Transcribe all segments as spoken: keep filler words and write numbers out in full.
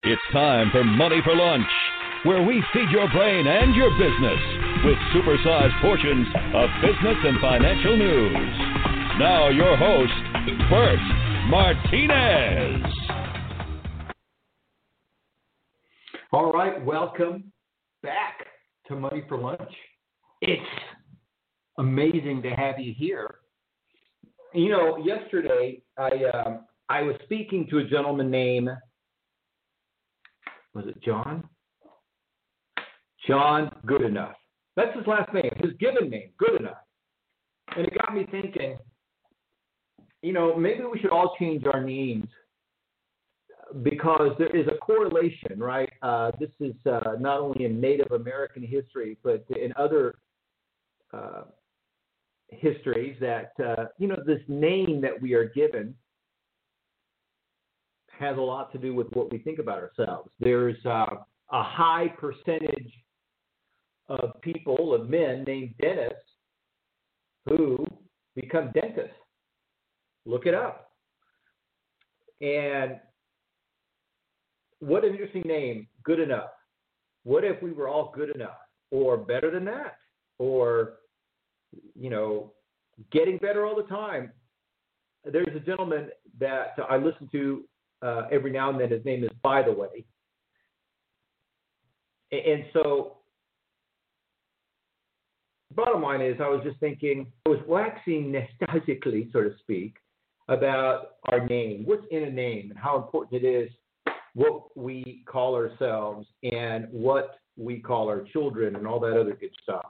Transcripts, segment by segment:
It's time for Money for Lunch, where we feed your brain and your business with supersized portions of business and financial news. Now your host, Bert Martinez. All right, welcome back to Money for Lunch. It's amazing to have you here. You know, yesterday I um, I was speaking to a gentleman named, was it John? John Goodenough. That's his last name, his given name, Goodenough. And it got me thinking, you know, maybe we should all change our names because there is a correlation, right? Uh, this is uh, not only in Native American history, but in other uh, histories that, uh, you know, this name that we are given has a lot to do with what we think about ourselves. There's uh, a high percentage of people, of men named Dennis, who become dentists. Look it up. And what an interesting name, Goodenough. What if we were all good enough or better than that? Or, you know, getting better all the time. There's a gentleman that I listen to uh, every now and then. His name is By the Way. And so, bottom line is, I was just thinking, I was waxing nostalgically, so to speak, about our name. What's in a name and how important it is what we call ourselves and what we call our children and all that other good stuff.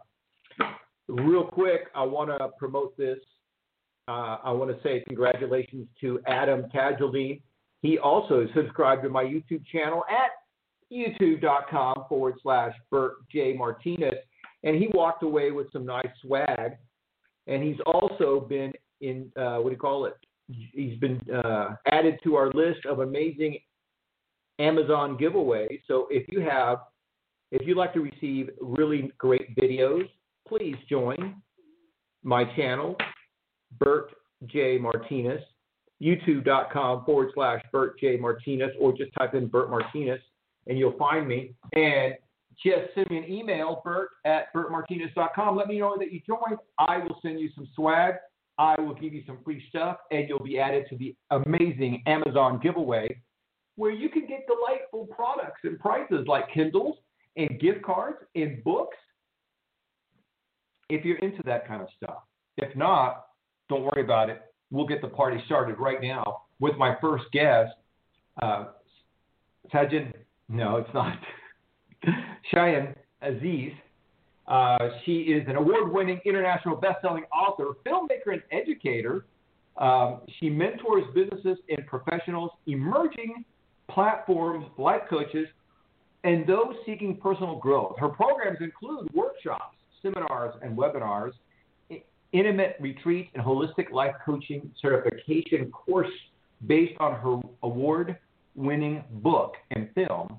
Real quick, I want to promote this. Uh, I want to say congratulations to Adam Tajuddin. He also subscribed to my YouTube channel at youtube.com forward slash Bert J. Martinez. And he walked away with some nice swag. And he's also been in, uh, what do you call it? He's been uh, added to our list of amazing Amazon giveaways. So if you have, if you'd like to receive really great videos, please join my channel, Bert J. Martinez, youtube.com forward slash Bert J. Martinez, or just type in Bert Martinez and you'll find me. And just send me an email, Bert at bert martinez dot com. Let me know that you joined. I will send you some swag. I will give you some free stuff, and you'll be added to the amazing Amazon giveaway where you can get delightful products and prizes like Kindles and gift cards and books if you're into that kind of stuff. If not, don't worry about it. We'll get the party started right now with my first guest, uh, Sajid. No, it's not. Cheyenne Aziz. Uh, she is an award-winning international best-selling author, filmmaker, and educator. Um, she mentors businesses and professionals, emerging platforms, life coaches, and those seeking personal growth. Her programs include workshops, seminars, and webinars, intimate retreat, and holistic life coaching certification course based on her award-winning book and film,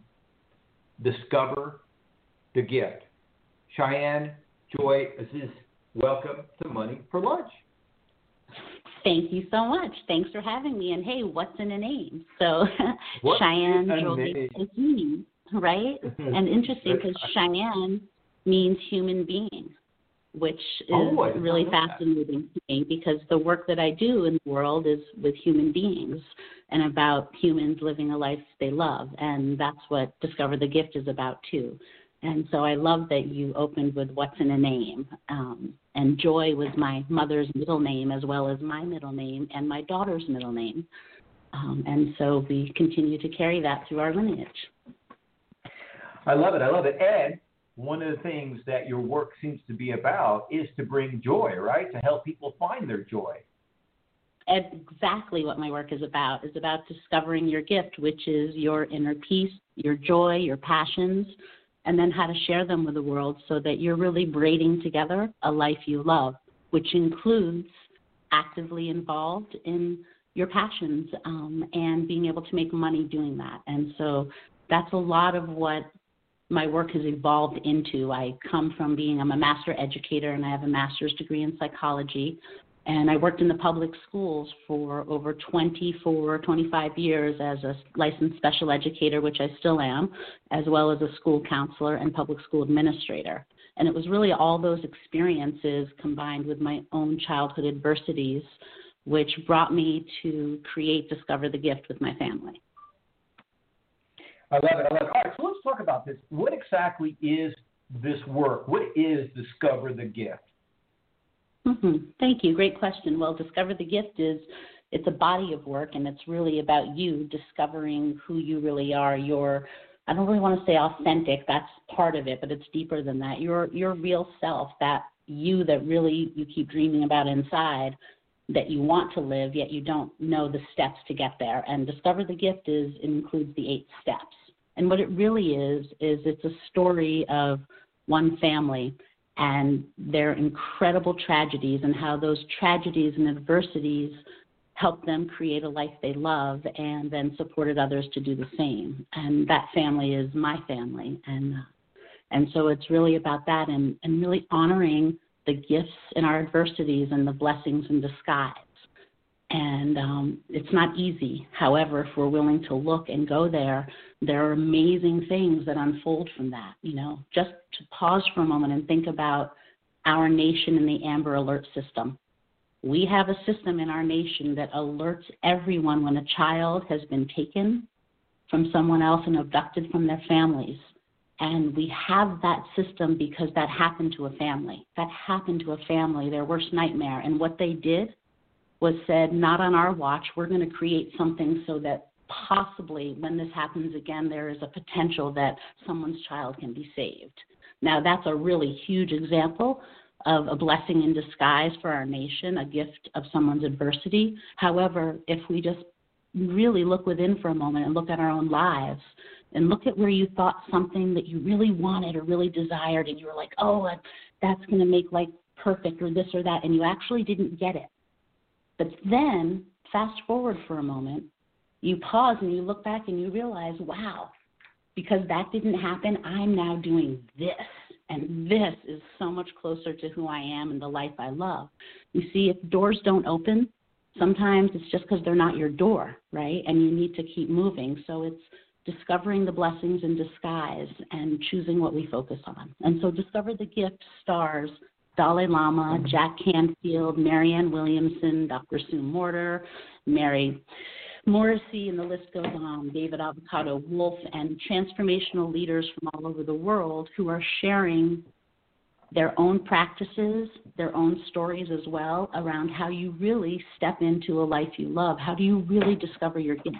Discover the Gift. Cheyenne Joy Aziz, welcome to Money for Lunch. Thank you so much. Thanks for having me. And hey, what's in a name? So what Cheyenne Joy Aziz, right? And interesting because Cheyenne means human being, which is oh, really fascinating to me because the work that I do in the world is with human beings and about humans living a life they love. And that's what Discover the Gift is about too. And so I love that you opened with what's in a name. Um, and Joy was my mother's middle name as well as my middle name and my daughter's middle name. Um, and so we continue to carry that through our lineage. I love it. I love it. And one of the things that your work seems to be about is to bring joy, right? To help people find their joy. Exactly what my work is about. It's about discovering your gift, which is your inner peace, your joy, your passions, and then how to share them with the world so that you're really braiding together a life you love, which includes actively involved in your passions um, and being able to make money doing that. And so that's a lot of what my work has evolved into. I come from being, I'm a master educator and I have a master's degree in psychology. And I worked in the public schools for over twenty-four, twenty-five years as a licensed special educator, which I still am, as well as a school counselor and public school administrator. And it was really all those experiences combined with my own childhood adversities, which brought me to create Discover the Gift with my family. I love it. I love it. All right, so let's talk about this. What exactly is this work? What is Discover the Gift? Mm-hmm. Thank you. Great question. Well, Discover the Gift is, it's a body of work, and it's really about you discovering who you really are. Your, I don't really want to say authentic, that's part of it, but it's deeper than that. Your, your real self, that you that really you keep dreaming about inside, that you want to live, yet you don't know the steps to get there. And Discover the Gift is includes the eight steps. And what it really is, is it's a story of one family and their incredible tragedies and how those tragedies and adversities helped them create a life they love and then supported others to do the same. And that family is my family. And, and so it's really about that and, and really honoring the gifts in our adversities and the blessings in disguise. And um, it's not easy. However, if we're willing to look and go there, there are amazing things that unfold from that. You know, just to pause for a moment and think about our nation and the Amber Alert system. We have a system in our nation that alerts everyone when a child has been taken from someone else and abducted from their families. And we have that system because that happened to a family. That happened to a family, their worst nightmare. And what they did was said, not on our watch, we're going to create something so that possibly when this happens again, there is a potential that someone's child can be saved. Now, that's a really huge example of a blessing in disguise for our nation, a gift of someone's adversity. However, if we just really look within for a moment and look at our own lives and look at where you thought something that you really wanted or really desired and you were like, oh, that's going to make life perfect or this or that, and you actually didn't get it. But then, fast forward for a moment, you pause and you look back and you realize, wow, because that didn't happen, I'm now doing this. And this is so much closer to who I am and the life I love. You see, if doors don't open, sometimes it's just because they're not your door, right? And you need to keep moving. So it's discovering the blessings in disguise and choosing what we focus on. And so Discover the Gift stars Dalai Lama, Jack Canfield, Marianne Williamson, Doctor Sue Morter, Mary Morrissey, and the list goes on, David Avocado Wolf, and transformational leaders from all over the world who are sharing their own practices, their own stories as well, around how you really step into a life you love. How do you really discover your gift?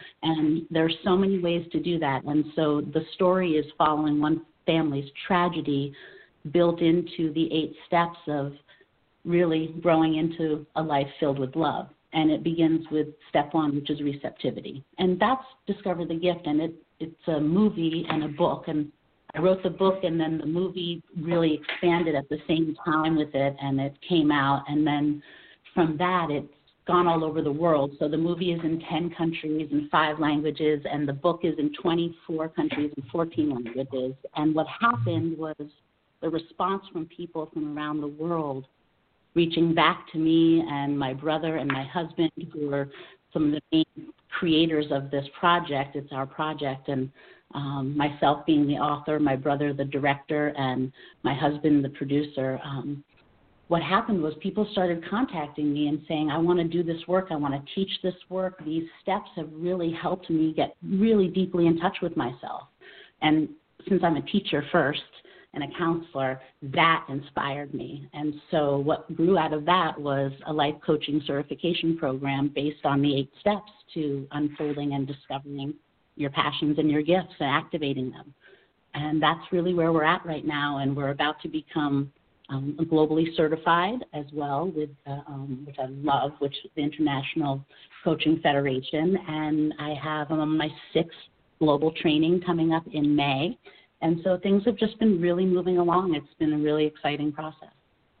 And there's so many ways to do that. And so the story is following one family's tragedy built into the eight steps of really growing into a life filled with love. And it begins with step one, which is receptivity. And that's Discover the Gift. And it, it's a movie and a book. And I wrote the book, and then the movie really expanded at the same time with it, and it came out. And then from that, it's gone all over the world. So the movie is in ten countries and five languages, and the book is in twenty-four countries and fourteen languages. And what happened was the response from people from around the world reaching back to me and my brother and my husband, who are some of the main creators of this project. It's our project, and um, myself being the author, my brother the director, and my husband the producer. Um, what happened was people started contacting me and saying, I want to do this work, I want to teach this work. These steps have really helped me get really deeply in touch with myself. And since I'm a teacher first, and a counselor, that inspired me. And so what grew out of that was a life coaching certification program based on the eight steps to unfolding and discovering your passions and your gifts and activating them. And that's really where we're at right now. And we're about to become um, globally certified as well, with uh, um, which I love, which is the International Coaching Federation. And I have um, my sixth global training coming up in May. And so things have just been really moving along. It's been a really exciting process.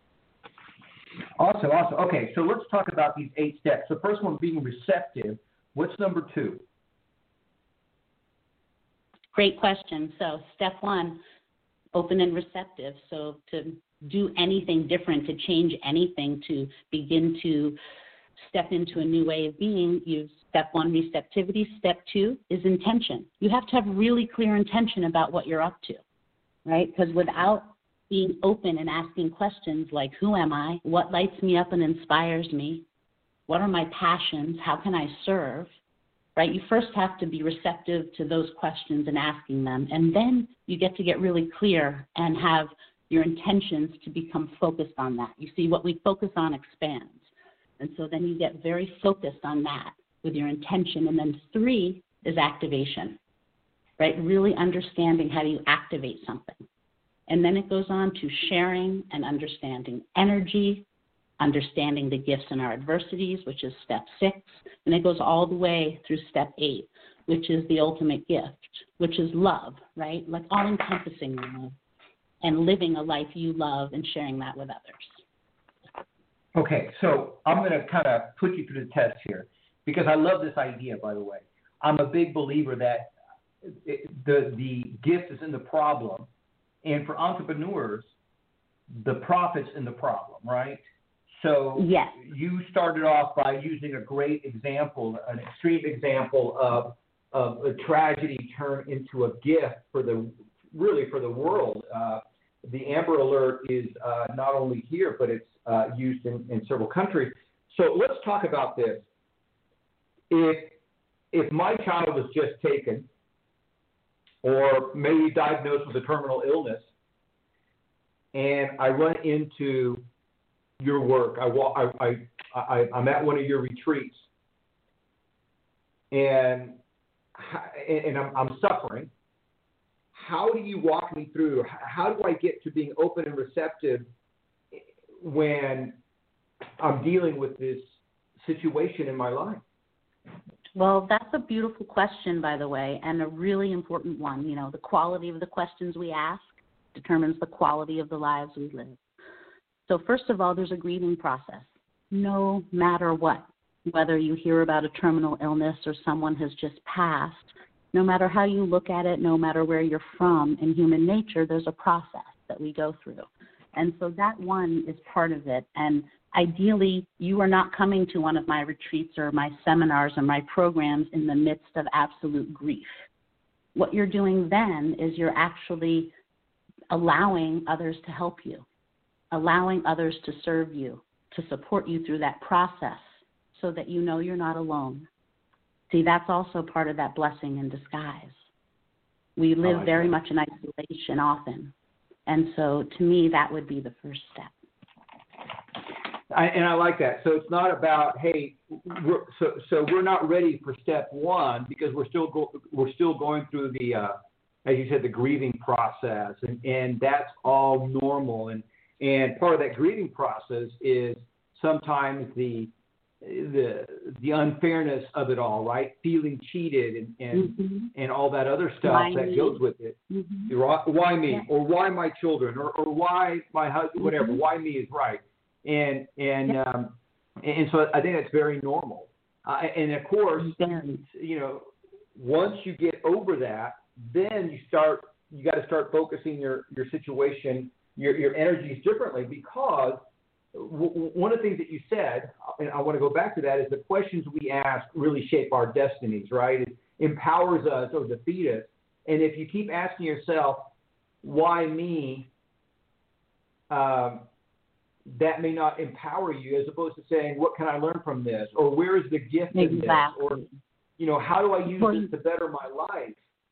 Awesome, awesome. Okay, so let's talk about these eight steps. The first one being receptive. What's number two? Great question. So step one, open and receptive. So to do anything different, to change anything, to begin to step into a new way of being, you step one, receptivity. Step two is intention. You have to have really clear intention about what you're up to, right? Because without being open and asking questions like, who am I? What lights me up and inspires me? What are my passions? How can I serve? Right? You first have to be receptive to those questions and asking them, and then you get to get really clear and have your intentions to become focused on that. You see, what we focus on expands. And so then you get very focused on that with your intention. And then three is activation, right? Really understanding how do you activate something. And then it goes on to sharing and understanding energy, understanding the gifts in our adversities, which is step six. And it goes all the way through step eight, which is the ultimate gift, which is love, right? Like all-encompassing love and living a life you love and sharing that with others. Okay, so I'm going to kind of put you through the test here because I love this idea, by the way. I'm a big believer that it, the the gift is in the problem, and for entrepreneurs, the profit's in the problem, right? So yes. You started off by using a great example, an extreme example of, of a tragedy turned into a gift for the really for the world. Uh, the Amber Alert is uh, not only here, but it's uh, used in, in several countries. So let's talk about this. If if my child was just taken, or maybe diagnosed with a terminal illness, and I run into your work, I, I, I, I'm at one of your retreats, and and I'm, I'm suffering. How do you walk me through? How do I get to being open and receptive when I'm dealing with this situation in my life? Well, that's a beautiful question, by the way, and a really important one. You know, the quality of the questions we ask determines the quality of the lives we live. So first of all, there's a grieving process, no matter what, whether you hear about a terminal illness or someone has just passed. No matter how you look at it, no matter where you're from, in human nature, there's a process that we go through. And so that one is part of it. And ideally, you are not coming to one of my retreats or my seminars or my programs in the midst of absolute grief. What you're doing then is you're actually allowing others to help you, allowing others to serve you, to support you through that process so that you know you're not alone. See, that's also part of that blessing in disguise. We live like very that. much in isolation often. And so to me, that would be the first step. I, and I like that. So it's not about, hey, we're, so so we're not ready for step one because we're still go, we're still going through the, uh, as you said, the grieving process, and, and that's all normal. And and part of that grieving process is sometimes the the the unfairness of it all, right? Feeling cheated and and, mm-hmm. and all that other stuff why that me? goes with it. Mm-hmm. Why me? Yeah. Or why my children? Or, or why my husband? Whatever. Mm-hmm. Why me is right. And and yeah. um, and so I think that's very normal. Uh, and of course, you know, once you get over that, then you start. You got to start focusing your your situation, your your energies differently because. One of the things that you said, and I want to go back to that, is the questions we ask really shape our destinies, right? It empowers us or defeat us. And if you keep asking yourself, why me, um, that may not empower you as opposed to saying, what can I learn from this? Or where is the gift exactly. in this? Or, you know, how do I use well, this to better my life?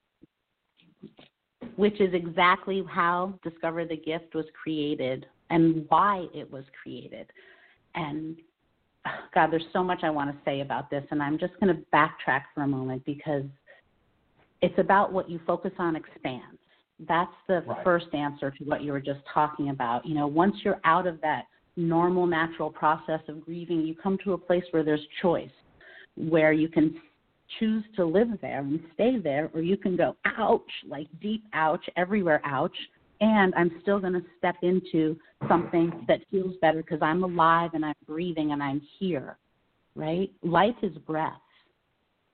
Which is exactly how Discover the Gift was created and why it was created. And, God, there's so much I want to say about this, and I'm just going to backtrack for a moment because it's about what you focus on expands. That's the right. first answer to what you were just talking about. You know, once you're out of that normal, natural process of grieving, you come to a place where there's choice, where you can choose to live there and stay there, or you can go, ouch, like deep ouch, everywhere ouch, and I'm still going to step into something that feels better because I'm alive and I'm breathing and I'm here, right? Life is breath.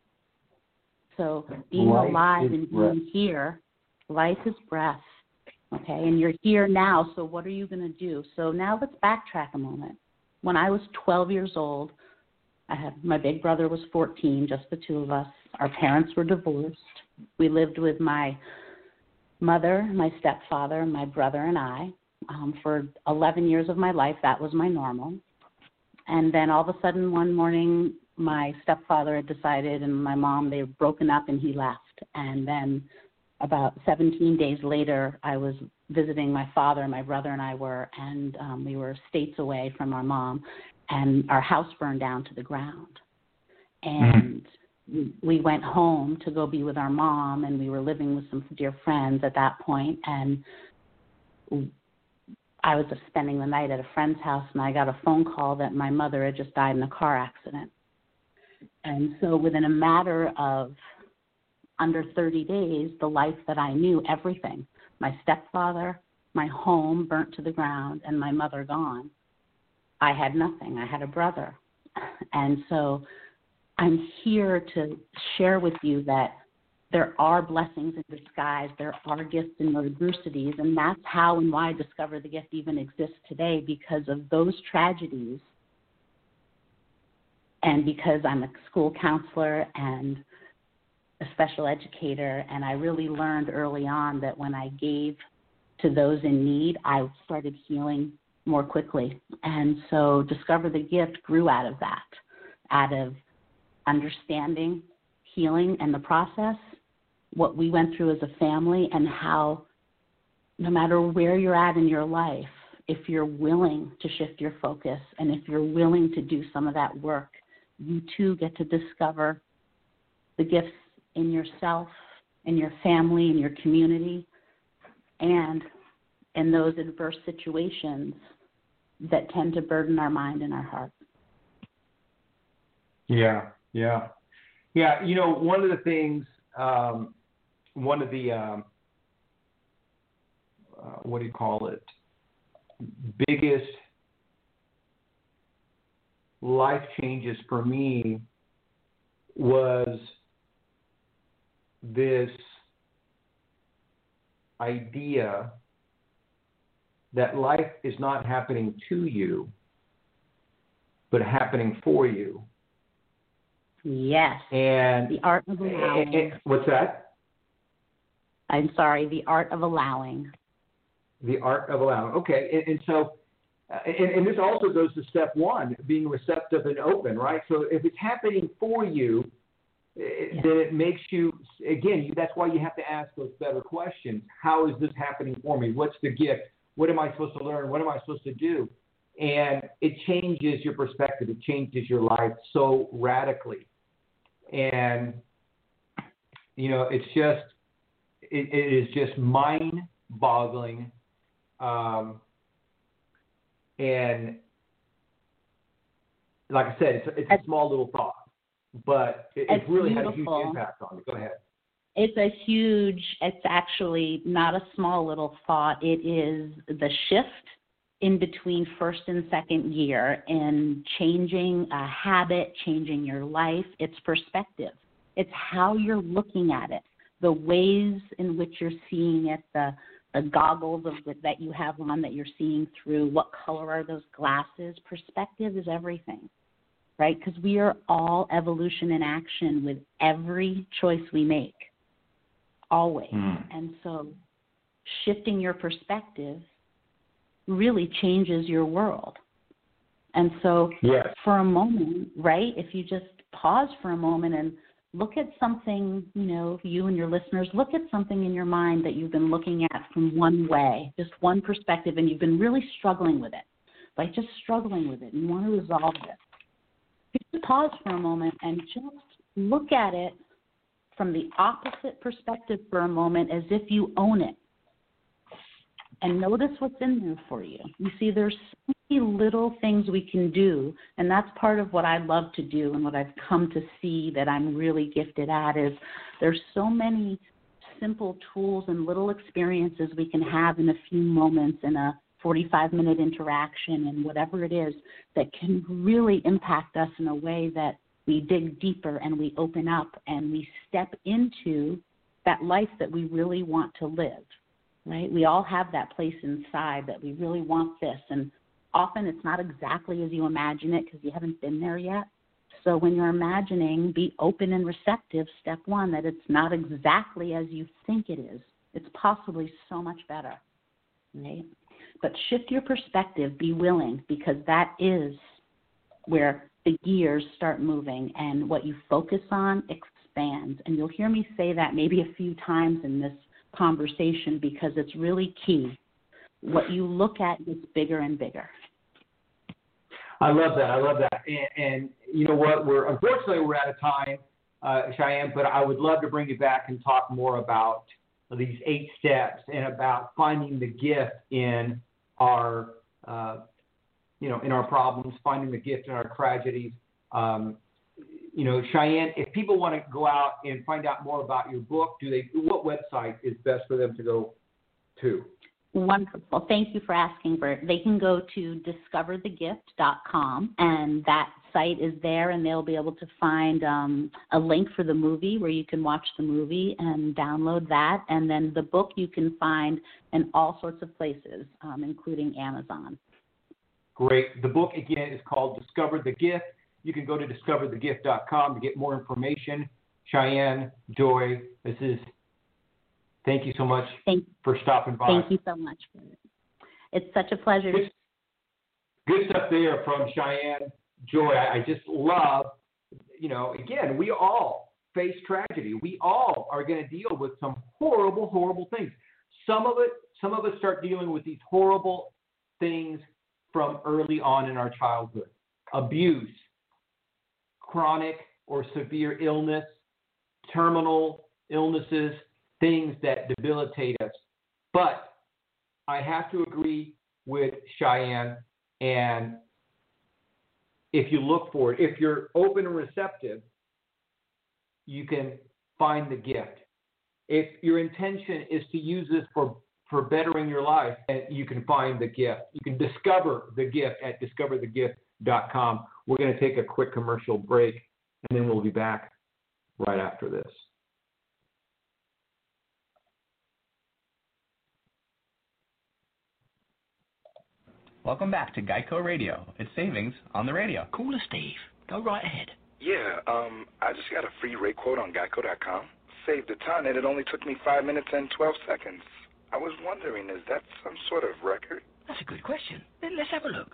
So being life alive and breath. being here, life is breath. okay? And you're here now, so what are you going to do? So now let's backtrack a moment. When I was twelve years old, I had my big brother was fourteen, just the two of us. Our parents were divorced. We lived with my mother, my stepfather, my brother, and I. Um, for eleven years of my life, that was my normal. And then all of a sudden one morning, my stepfather had decided and my mom, they were broken up and he left. And then about seventeen days later, I was visiting my father, my brother and I were, and um, we were states away from our mom, and our house burned down to the ground. And mm-hmm. we went home to go be with our mom, and we were living with some dear friends at that point, and I was just spending the night at a friend's house, and I got a phone call that my mother had just died in a car accident. And so within a matter of under thirty days, the life that I knew, everything, my stepfather, my home burnt to the ground, and my mother gone. I had nothing. I had a brother. And so I'm here to share with you that there are blessings in disguise. There are gifts in adversities, and that's how and why Discover the Gift even exists today, because of those tragedies. And because I'm a school counselor and a special educator, and I really learned early on that when I gave to those in need, I started healing more quickly. And so Discover the Gift grew out of that, out of understanding, healing, and the process, what we went through as a family, and how no matter where you're at in your life, if you're willing to shift your focus and if you're willing to do some of that work, you too get to discover the gifts in yourself, in your family, in your community, and in those adverse situations that tend to burden our mind and our heart. Yeah, yeah. Yeah, you know, one of the things, um, one of the, um, uh, what do you call it, biggest life changes for me was this idea that life is not happening to you, but happening for you. Yes. And the art of allowing. And, and, what's that? I'm sorry, the art of allowing. The art of allowing. Okay. And, and so, uh, and, and this also goes to step one, being receptive and open, right? So if it's happening for you, It, yeah. then it makes you, again, you, that's why you have to ask those better questions. How is this happening for me? What's the gift? What am I supposed to learn? What am I supposed to do? And it changes your perspective. It changes your life so radically. And, you know, it's just, it, it is just mind-boggling. Um, and like I said, it's, it's a small little thought. But it, it really beautiful. had a huge impact on me. Go ahead. It's a huge, it's actually not a small little thought. It is the shift in between first and second year in changing a habit, changing your life. It's perspective. It's how you're looking at it, the ways in which you're seeing it, the, the goggles of the, that you have on that you're seeing through. What color are those glasses? Perspective is everything. Right? Because we are all evolution in action with every choice we make, always. Mm. And so shifting your perspective really changes your world. And so yes. for a moment, right, if you just pause for a moment and look at something, you know, you and your listeners, look at something in your mind that you've been looking at from one way, just one perspective, and you've been really struggling with it, like just struggling with it, and you want to resolve it. Just pause for a moment and just look at it from the opposite perspective for a moment, as if you own it. And notice what's in there for you. You see, there's so many little things we can do, and that's part of what I love to do and what I've come to see that I'm really gifted at is there's so many simple tools and little experiences we can have in a few moments in a forty-five minute interaction and whatever it is that can really impact us in a way that we dig deeper and we open up and we step into that life that we really want to live. right? We all have that place inside that we really want this, and often it's not exactly as you imagine it because you haven't been there yet. So when you're imagining, be open and receptive, step one, that it's not exactly as you think it is. It's possibly so much better, right? But shift your perspective, be willing, because that is where the gears start moving, and what you focus on expands. And you'll hear me say that maybe a few times in this conversation because it's really key. What you look at gets bigger and bigger. I love that. I love that. And, and you know what? We're unfortunately we're out of time, uh, Cheyenne. But I would love to bring you back and talk more about these eight steps and about finding the gift in our, uh, you know, in our problems, finding the gift in our tragedies. Um, you know, Cheyenne, if people want to go out and find out more about your book, do they? What website is best for them to go to? Wonderful. Thank you for asking, Bert. They can go to discover the gift dot com, and that site is there, and they'll be able to find um, a link for the movie where you can watch the movie and download that. And then the book you can find in all sorts of places, um, including Amazon. Great. The book, again, is called Discover the Gift. You can go to discover the gift dot com to get more information. Cheyenne, Joy, this is Thank you so much thank, for stopping by. Thank you so much. It's such a pleasure. Good, good stuff there from Cheyenne, Joy. I, I just love, you know, again, we all face tragedy. We all are going to deal with some horrible, horrible things. Some of it, some of us start dealing with these horrible things from early on in our childhood. Abuse, chronic or severe illness, terminal illnesses, things that debilitate us. But I have to agree with Cheyenne, and if you look for it, if you're open and receptive, you can find the gift. If your intention is to use this for, for bettering your life, you can find the gift. You can discover the gift at discover the gift dot com. We're going to take a quick commercial break, and then we'll be back right after this. Welcome back to Geico Radio. It's savings on the radio. Call us, Steve. Go right ahead. Yeah, um, I just got a free rate quote on Geico dot com. Saved a ton, and it only took me five minutes and twelve seconds. I was wondering, is that some sort of record? That's a good question. Let's have a look.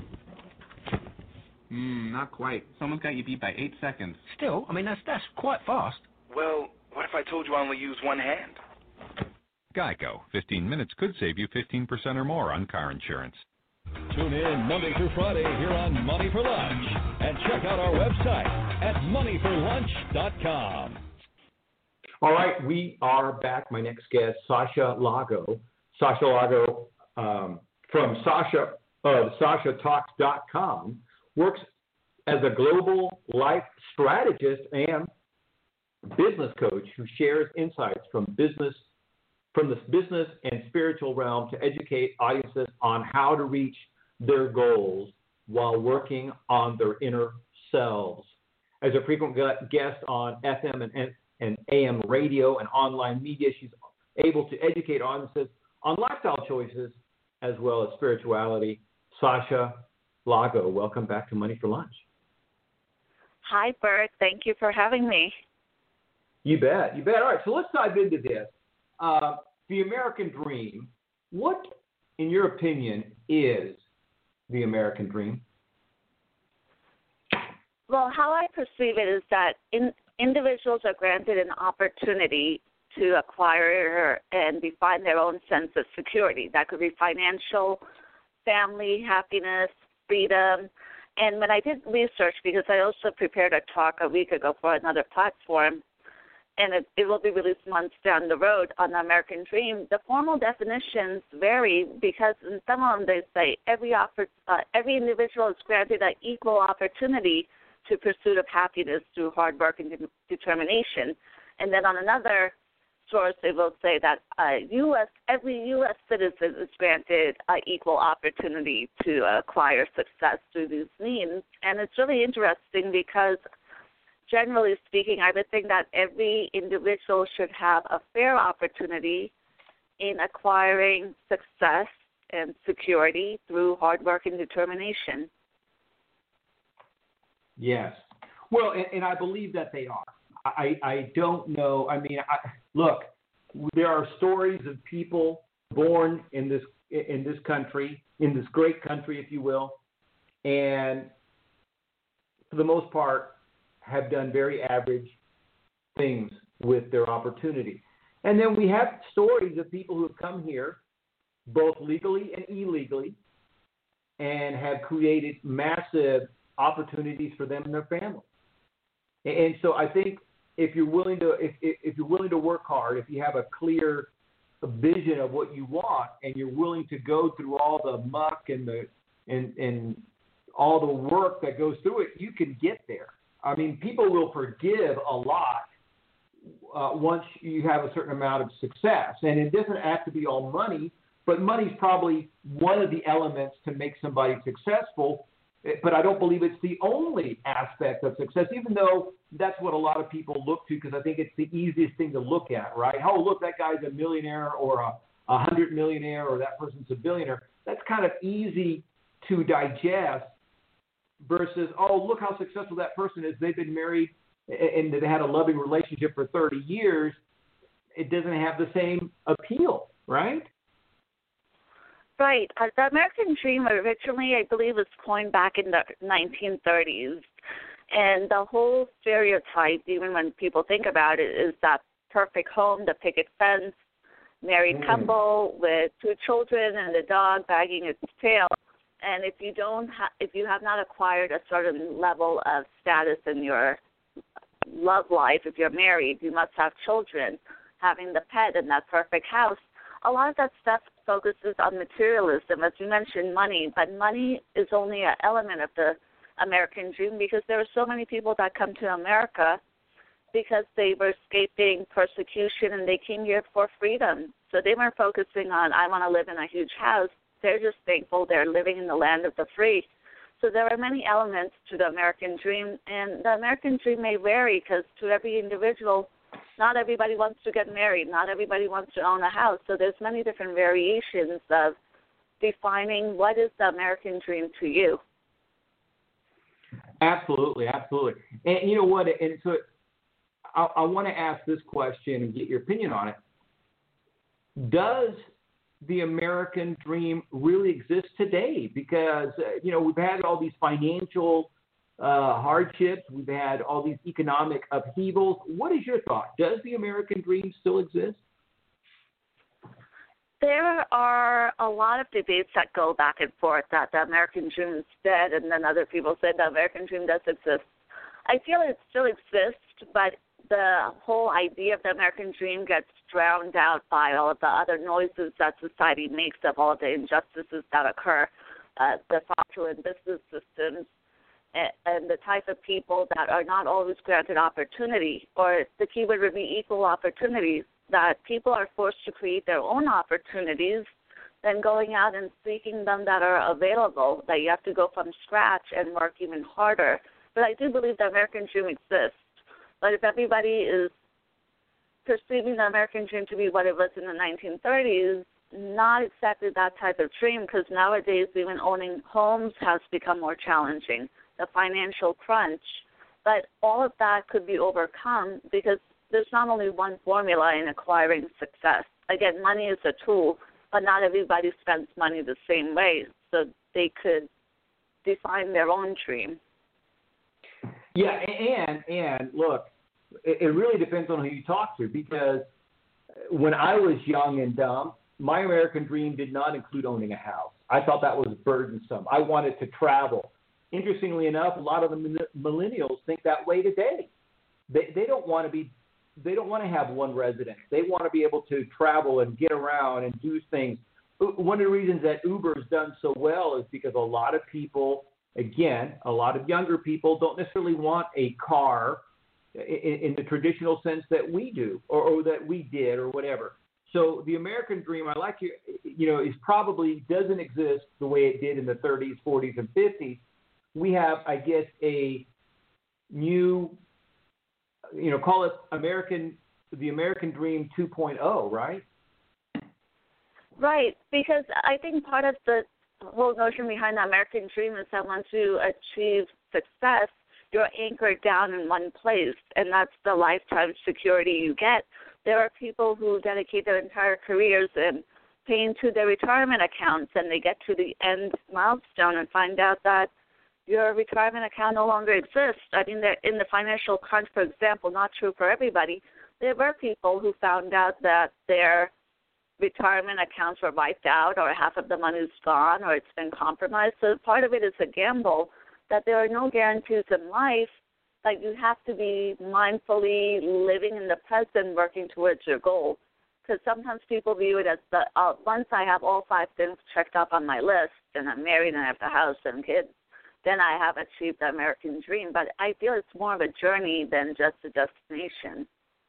Hmm, not quite. Someone's got you beat by eight seconds. Still, I mean, that's that's quite fast. Well, what if I told you I only use one hand? Geico. fifteen minutes could save you fifteen percent or more on car insurance. Tune in Monday through Friday here on Money for Lunch, and check out our website at money for lunch dot com. All right, we are back. My next guest, Sasha Lago. Sasha Lago um, from Sasha, uh, Sasha Talks dot com works as a global life strategist and business coach who shares insights from business from the business and spiritual realm to educate audiences on how to reach their goals while working on their inner selves. As a frequent guest on F M and, and A M radio and online media, she's able to educate audiences on lifestyle choices as well as spirituality. Sasha Lago, welcome back to Money for Lunch. Hi, Bert. Thank you for having me. You bet. You bet. All right, so let's dive into this. Uh, the American dream, what, in your opinion, is the American dream? Well, how I perceive it is that in, individuals are granted an opportunity to acquire and define their own sense of security. That could be financial, family, happiness, freedom. And when I did research, because I also prepared a talk a week ago for another platform, and it, it will be released months down the road on the American Dream, the formal definitions vary because in some of them they say every oppor- uh, every individual is granted an equal opportunity to pursuit of happiness through hard work and de- determination. And then on another source, they will say that uh, U S every U S citizen is granted an equal opportunity to acquire success through these means. And it's really interesting because generally speaking, I would think that every individual should have a fair opportunity in acquiring success and security through hard work and determination. Yes. Well, and, and I believe that they are. I, I don't know. I mean, I, look, there are stories of people born in this in this country, in this great country, if you will, and for the most part have done very average things with their opportunity. And then we have stories of people who have come here, both legally and illegally, and have created massive opportunities for them and their family. And so I think if you're willing to, if, if you're willing to work hard, if you have a clear vision of what you want, and you're willing to go through all the muck and the and and all the work that goes through it, you can get there. I mean, people will forgive a lot uh, once you have a certain amount of success, and it doesn't have to be all money, but money's probably one of the elements to make somebody successful. But I don't believe it's the only aspect of success, even though that's what a lot of people look to, because I think it's the easiest thing to look at, right? Oh, look, that guy's a millionaire or a, a hundred millionaire, or that person's a billionaire. That's kind of easy to digest versus, oh, look how successful that person is. They've been married and they had a loving relationship for thirty years. It doesn't have the same appeal, right? Right. Uh, the American dream originally, I believe, was coined back in the nineteen thirties. And the whole stereotype, even when people think about it, is that perfect home, the picket fence, married mm. couple with two children and a dog wagging its tail. And if you don't, ha- if you have not acquired a certain level of status in your love life, if you're married, you must have children, having the pet and that perfect house. A lot of that stuff focuses on materialism, as you mentioned, money, but money is only an element of the American dream, because there are so many people that come to America because they were escaping persecution and they came here for freedom. So they weren't focusing on, I want to live in a huge house. They're just thankful they're living in the land of the free. So there are many elements to the American dream, and the American dream may vary because to every individual, not everybody wants to get married. Not everybody wants to own a house. So there's many different variations of defining what is the American dream to you. Absolutely, absolutely. And you know what? And so I, I want to ask this question and get your opinion on it. Does the American dream really exist today? Because, uh, you know, we've had all these financial Uh, hardships. We've had all these economic upheavals. What is your thought? Does the American dream still exist? There are a lot of debates that go back and forth that the American dream is dead, and then other people say the American dream does exist. I feel it still exists, but the whole idea of the American dream gets drowned out by all of the other noises that society makes of all of the injustices that occur, uh, the fraudulent business systems, and the type of people that are not always granted opportunity, or the keyword would be equal opportunities, that people are forced to create their own opportunities than going out and seeking them that are available, that you have to go from scratch and work even harder. But I do believe the American dream exists. But if everybody is perceiving the American dream to be what it was in the nineteen thirties, not exactly that type of dream, because nowadays even owning homes has become more challenging. The financial crunch, but all of that could be overcome because there's not only one formula in acquiring success. Again, money is a tool, but not everybody spends money the same way, so they could define their own dream. Yeah, and, and look, it, it really depends on who you talk to, because when I was young and dumb, my American dream did not include owning a house. I thought that was burdensome. I wanted to travel. Interestingly enough, a lot of the millennials think that way today. They they don't want to be, they don't want to have one residence. They want to be able to travel and get around and do things. One of the reasons that Uber has done so well is because a lot of people, again, a lot of younger people don't necessarily want a car in, in the traditional sense that we do, or, or that we did, or whatever. So the American dream, I like you, you know, is probably doesn't exist the way it did in the thirties, forties, and fifties. We have, I guess, a new, you know, call it American, the American Dream two point oh, right? Right, because I think part of the whole notion behind the American dream is that once you achieve success, you're anchored down in one place, and that's the lifetime security you get. There are people who dedicate their entire careers and pay into their retirement accounts, and they get to the end milestone and find out that your retirement account no longer exists. I mean, in the financial crunch, for example, not true for everybody, there were people who found out that their retirement accounts were wiped out, or half of the money is gone, or it's been compromised. So part of it is a gamble, that there are no guarantees in life, that you have to be mindfully living in the present, working towards your goal. Because sometimes people view it as, the, uh, once I have all five things checked off on my list, and I'm married and I have the house and kids, then I have achieved the American dream. But I feel it's more of a journey than just a destination.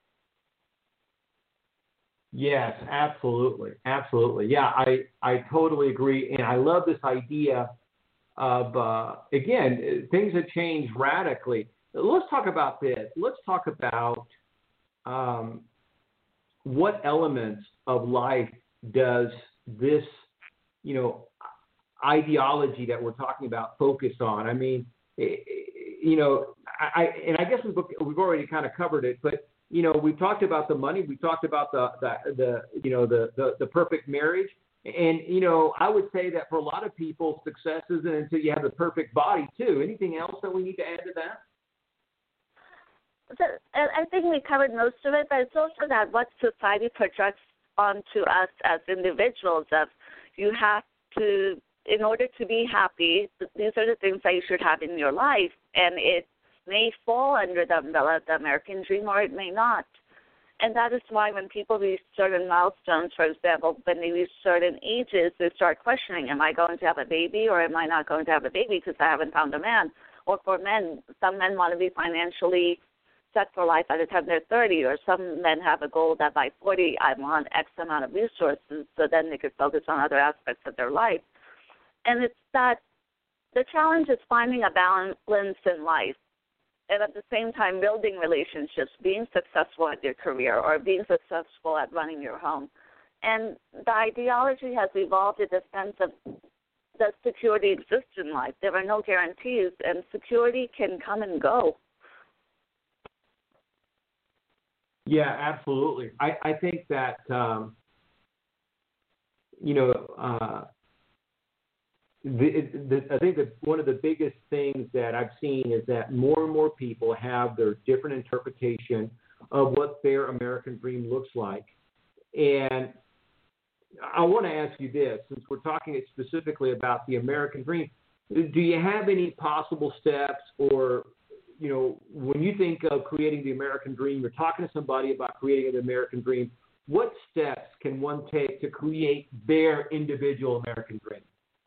Yes, absolutely. Absolutely. Yeah, I, I totally agree. And I love this idea of, uh, again, things have changed radically. Let's talk about this. Let's talk about um, what elements of life does this, you know, ideology that we're talking about focus on? I mean, you know, I, and I guess we've, we've already kind of covered it, but you know, we've talked about the money. We've talked about the, the, the you know, the, the, the perfect marriage. And, you know, I would say that for a lot of people, success isn't until you have the perfect body, too. Anything else that we need to add to that? So, I think we covered most of it, but it's also that what society projects onto us as individuals of you have to, in order to be happy, these are the things that you should have in your life. And it may fall under the umbrella of the American dream, or it may not. And that is why when people reach certain milestones, for example, when they reach certain ages, they start questioning, am I going to have a baby or am I not going to have a baby because I haven't found a man? Or for men, some men want to be financially set for life by the time they're thirty, or some men have a goal that by forty, I want X amount of resources so then they could focus on other aspects of their life. And it's that the challenge is finding a balance in life, and at the same time building relationships, being successful at your career or being successful at running your home. And the ideology has evolved in the sense of that security exists in life. There are no guarantees, and security can come and go. Yeah, absolutely. I, I think that, um, you know, uh, The, the, I think that one of the biggest things that I've seen is that more and more people have their different interpretation of what their American dream looks like. And I want to ask you this, since we're talking specifically about the American dream, do you have any possible steps, or, you know, when you think of creating the American dream, you're talking to somebody about creating an American dream, what steps can one take to create their individual American dream?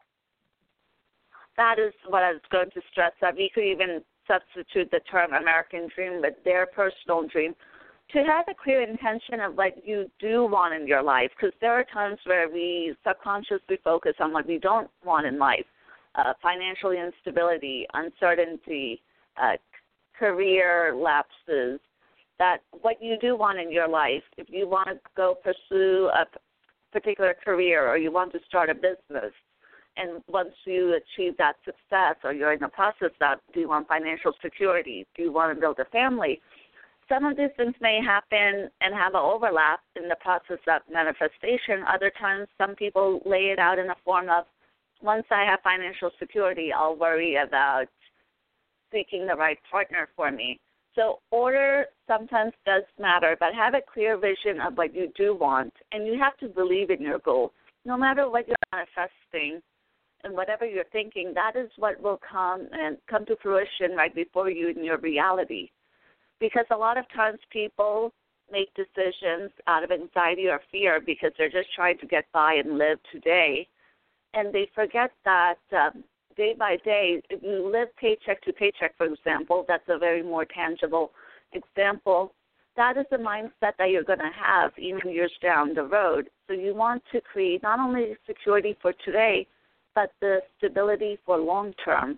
That is what I was going to stress, that we could even substitute the term American dream with their personal dream, to have a clear intention of what you do want in your life, because there are times where we subconsciously focus on what we don't want in life, uh, financial instability, uncertainty, uh, career lapses, that what you do want in your life, if you want to go pursue a particular career or you want to start a business, and once you achieve that success or you're in the process of, do you want financial security? Do you want to build a family? Some of these things may happen and have an overlap in the process of manifestation. Other times, some people lay it out in the form of, once I have financial security, I'll worry about seeking the right partner for me. So order sometimes does matter, but have a clear vision of what you do want, and you have to believe in your goal. No matter what you're manifesting, and whatever you're thinking, that is what will come and come to fruition right before you in your reality. Because a lot of times people make decisions out of anxiety or fear because they're just trying to get by and live today. And they forget that um, day by day, if you live paycheck to paycheck, for example, that's a very more tangible example. That is the mindset that you're going to have even years down the road. So you want to create not only security for today, but the stability for long term.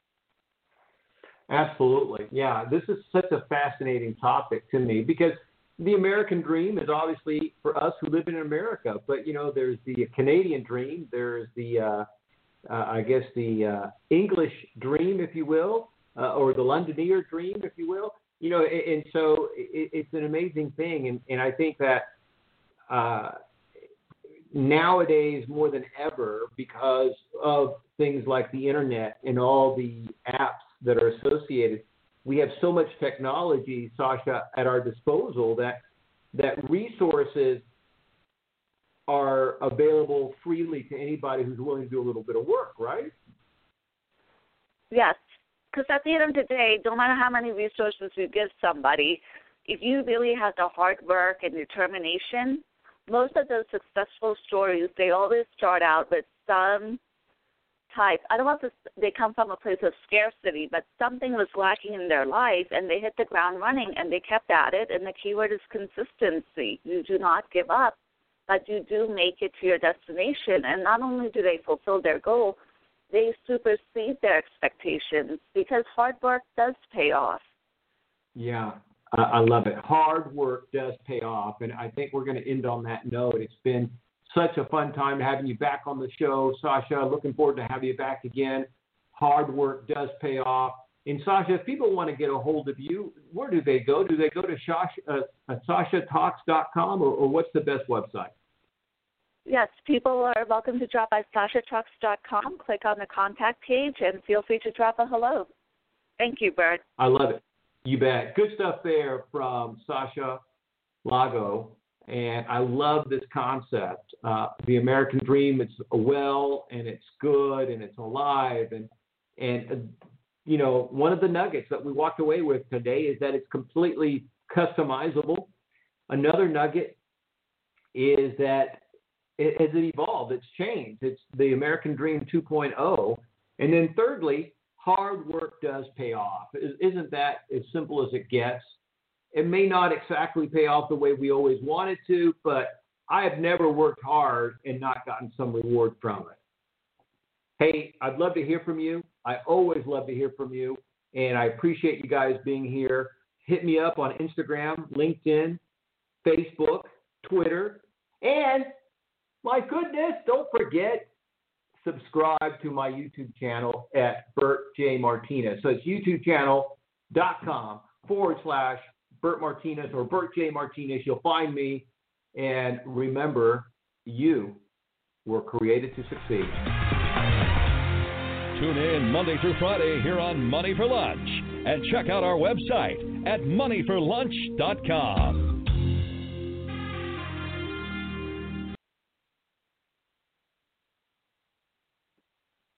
Absolutely. Yeah, this is such a fascinating topic to me because, the American dream is obviously for us who live in America, but, you know, there's the Canadian dream, there's the, uh, uh, I guess, the uh, English dream, if you will, uh, or the Londoner dream, if you will. You know, and, and so it, it's an amazing thing, and, and I think that uh, nowadays more than ever, because of things like the internet and all the apps that are associated, we have so much technology, Sasha, at our disposal that that resources are available freely to anybody who's willing to do a little bit of work, right? Yes, because at the end of the day, no matter how many resources you give somebody, if you really have the hard work and determination, most of those successful stories, they always start out with some type, I don't know if they come from a place of scarcity, but something was lacking in their life, and they hit the ground running, and they kept at it, and the keyword is consistency. You do not give up, but you do make it to your destination, and not only do they fulfill their goal, they supersede their expectations, because hard work does pay off. Yeah, uh, I love it. Hard work does pay off, and I think we're going to end on that note. It's been such a fun time having you back on the show, Sasha. Looking forward to having you back again. Hard work does pay off. And Sasha, if people want to get a hold of you, where do they go? Do they go to Sasha, uh, Sasha Talks dot com, or, or what's the best website? Yes, people are welcome to drop by Sasha Talks dot com, click on the contact page, and feel free to drop a hello. Thank you, Bert. I love it. You bet. Good stuff there from Sasha Lago. And I love this concept. Uh, the American dream, it's well, and it's good, and it's alive. And, and uh, you know, one of the nuggets that we walked away with today is that it's completely customizable. Another nugget is that it has evolved. It's changed. It's the American dream two point oh. And then thirdly, hard work does pay off. Isn't that as simple as it gets? It may not exactly pay off the way we always want it to, but I have never worked hard and not gotten some reward from it. Hey, I'd love to hear from you. I always love to hear from you, and I appreciate you guys being here. Hit me up on Instagram, LinkedIn, Facebook, Twitter, and my goodness, don't forget, subscribe to my YouTube channel at Bert J. Martinez. So it's youtubechannel.com forward slash Bert Martinez or Bert J. Martinez. You'll find me. And remember, you were created to succeed. Tune in Monday through Friday here on Money for Lunch. And check out our website at money for lunch dot com.